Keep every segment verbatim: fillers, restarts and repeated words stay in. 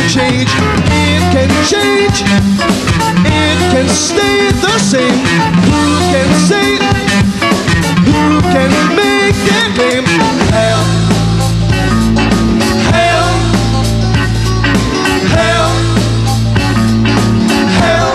change. It can change. It can stay the same. Who can say? Who can make that name? Hell. Hell. Hell. Hell.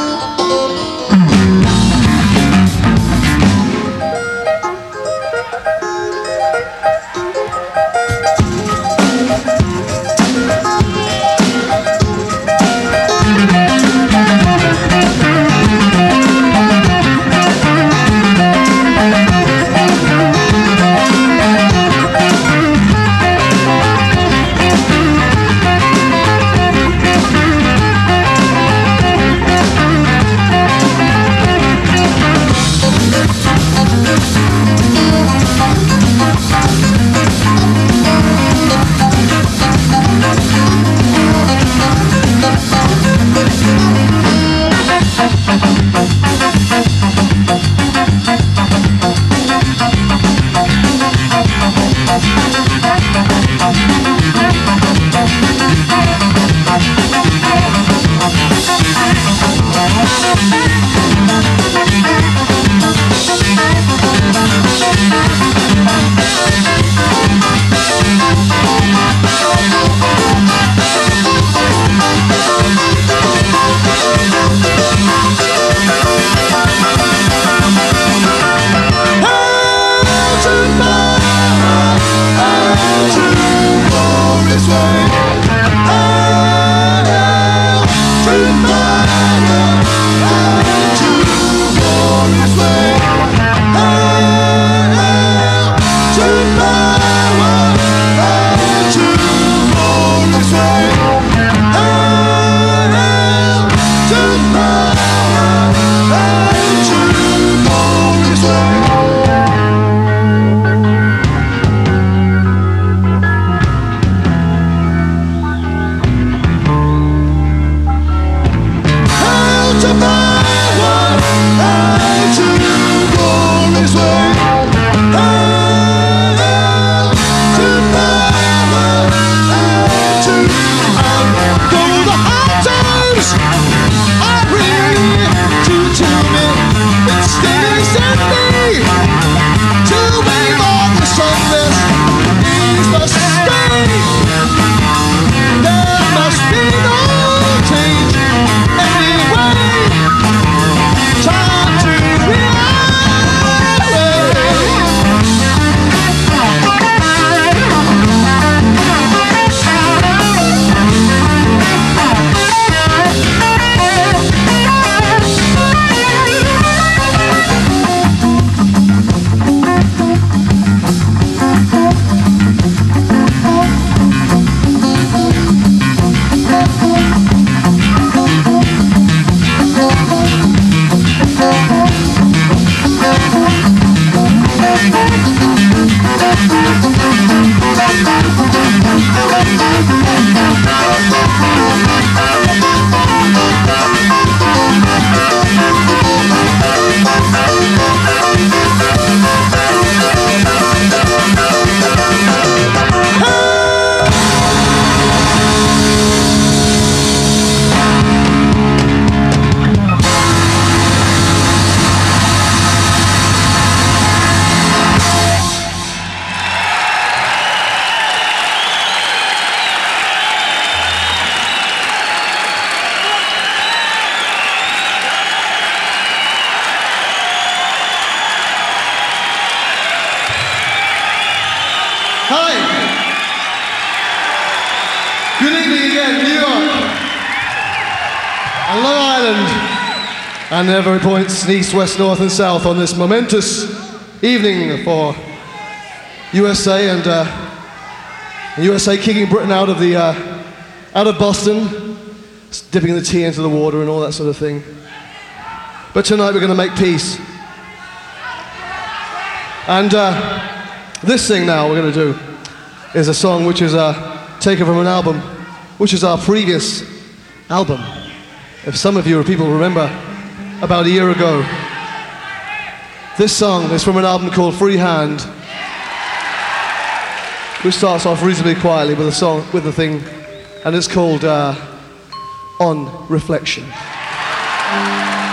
And at every point, east, west, north, and south on this momentous evening for U S A and uh, U S A kicking Britain out of the uh, out of Boston, dipping the tea into the water and all that sort of thing. But tonight we're going to make peace. And uh, this thing now we're going to do is a song which is uh, taken from an album, which is our previous album. If some of you or people remember, about a year ago, this song is from an album called Free Hand, which starts off reasonably quietly with a song with the thing and it's called uh, On Reflection.